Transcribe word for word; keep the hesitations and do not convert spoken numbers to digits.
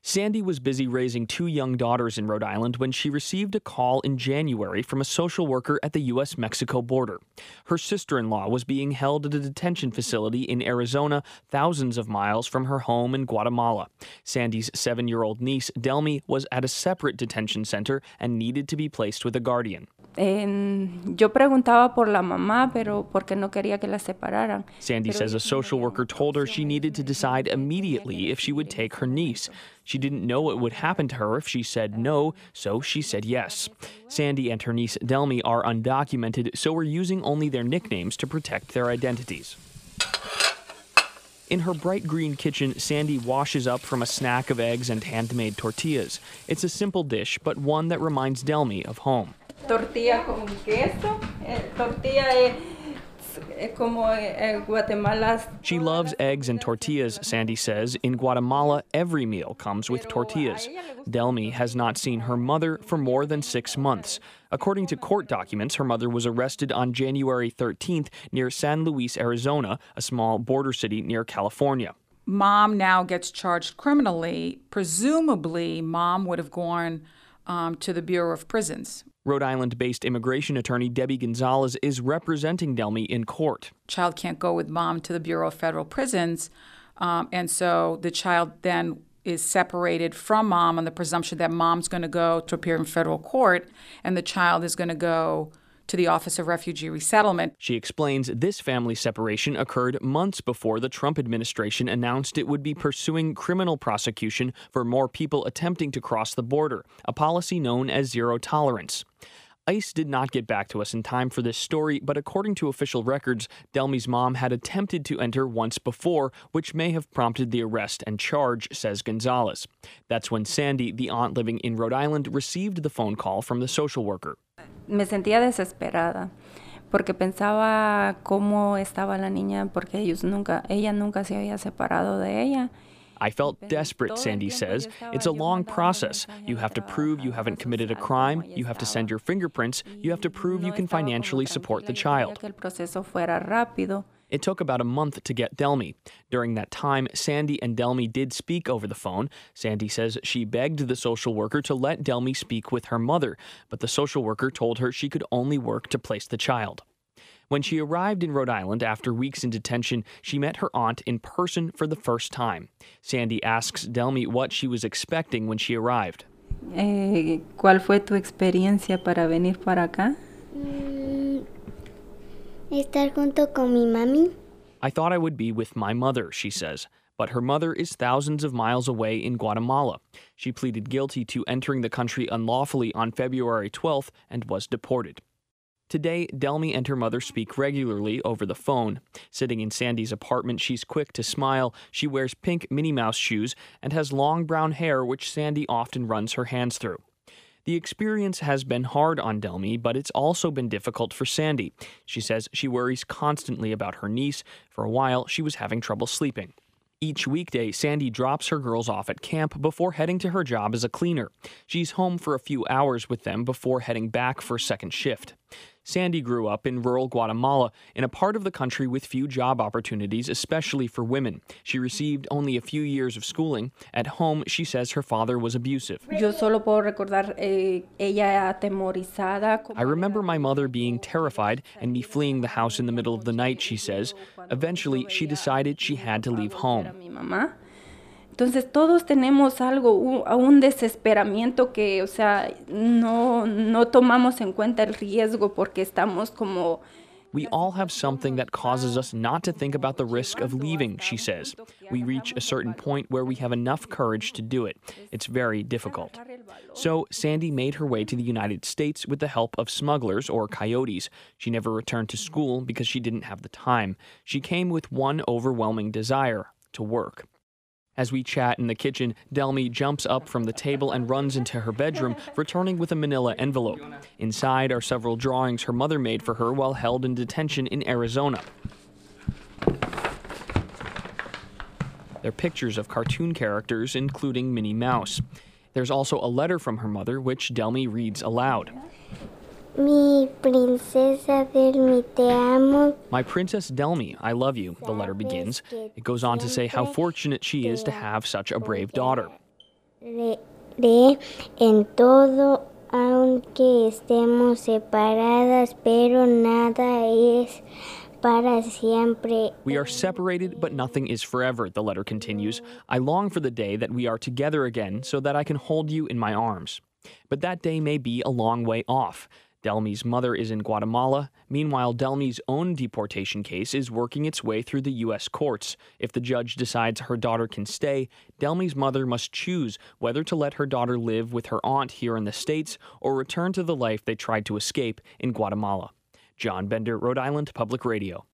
Sandy was busy raising two young daughters in Rhode Island when she received a call in January from a social worker at the U S Mexico border. Her sister-in-law was being held at a detention facility in Arizona, thousands of miles from her home in Guatemala. Sandy's seven-year-old niece, Delmy, was at a separate detention center and needed to be placed with a guardian. Yo preguntaba por la mamá, pero porque no quería que la separaran. Sandy says a social worker told her she needed to decide immediately if she would take her niece. She didn't know what would happen to her if she said no, so she said yes. Sandy and her niece Delmy are undocumented, so we're using only their nicknames to protect their identities. In her bright green kitchen, Sandy washes up from a snack of eggs and handmade tortillas. It's a simple dish, but one that reminds Delmy of home. Tortilla con queso. Eh, tortilla es como eh, Guatemala's. She loves eggs and tortillas, Sandy says. In Guatemala, every meal comes with tortillas. Delmy has not seen her mother for more than six months. According to court documents, her mother was arrested on January thirteenth near San Luis, Arizona, a small border city near California. Mom now gets charged criminally. Presumably, Mom would have gone um, to the Bureau of Prisons. Rhode Island-based immigration attorney Debbie Gonzalez is representing Delmy in court. Child can't go with mom to the Bureau of Federal Prisons, um, and so the child then is separated from mom on the presumption that mom's going to go to appear in federal court, and the child is going to go to the Office of Refugee Resettlement. She explains this family separation occurred months before the Trump administration announced it would be pursuing criminal prosecution for more people attempting to cross the border, a policy known as zero tolerance. ICE did not get back to us in time for this story, but according to official records, Delmy's mom had attempted to enter once before, which may have prompted the arrest and charge, says Gonzalez. That's when Sandy, the aunt living in Rhode Island, received the phone call from the social worker. Me sentía desesperada porque pensaba cómo estaba la niña porque ellos nunca, ella nunca se había separado de ella. I felt desperate, Sandy says. It's a long process. You have to prove you haven't committed a crime. You have to send your fingerprints. You have to prove you can financially support the child. It took about a month to get Delmy. During that time, Sandy and Delmy did speak over the phone. Sandy says she begged the social worker to let Delmy speak with her mother, but the social worker told her she could only work to place the child. When she arrived in Rhode Island after weeks in detention, she met her aunt in person for the first time. Sandy asks Delmy what she was expecting when she arrived. Eh, ¿Cuál fue tu experiencia para venir para acá? Mm, estar junto con mi mami. I thought I would be with my mother, she says. But her mother is thousands of miles away in Guatemala. She pleaded guilty to entering the country unlawfully on February twelfth and was deported. Today, Delmy and her mother speak regularly over the phone. Sitting in Sandy's apartment, she's quick to smile. She wears pink Minnie Mouse shoes and has long brown hair, which Sandy often runs her hands through. The experience has been hard on Delmy, but it's also been difficult for Sandy. She says she worries constantly about her niece. For a while, she was having trouble sleeping. Each weekday, Sandy drops her girls off at camp before heading to her job as a cleaner. She's home for a few hours with them before heading back for second shift. Sandy grew up in rural Guatemala, in a part of the country with few job opportunities, especially for women. She received only a few years of schooling. At home, she says her father was abusive. Yo solo puedo recordar eh, ella atemorizada. I remember my mother being terrified and me fleeing the house in the middle of the night, she says. Eventually, she decided she had to leave home. Entonces todos tenemos algo, un desesperamiento que, o sea, no, no tomamos en cuenta el riesgo porque estamos como... We all have something that causes us not to think about the risk of leaving, she says. We reach a certain point where we have enough courage to do it. It's very difficult. So Sandy made her way to the United States with the help of smugglers or coyotes. She never returned to school because she didn't have the time. She came with one overwhelming desire: to work. As we chat in the kitchen, Delmy jumps up from the table and runs into her bedroom, returning with a manila envelope. Inside are several drawings her mother made for her while held in detention in Arizona. They're pictures of cartoon characters, including Minnie Mouse. There's also a letter from her mother, which Delmy reads aloud. Mi princesa Delmy, te amo. My Princess Delmy, I love you, the letter begins. It goes on to say how fortunate she is to have such a brave daughter. Creeré en todo, aunque estemos separadas, pero nada es para siempre. We are separated, but nothing is forever, the letter continues. I long for the day that we are together again so that I can hold you in my arms. But that day may be a long way off. Delmi's mother is in Guatemala. Meanwhile, Delmi's own deportation case is working its way through the U S courts. If the judge decides her daughter can stay, Delmi's mother must choose whether to let her daughter live with her aunt here in the States or return to the life they tried to escape in Guatemala. John Bender, Rhode Island Public Radio.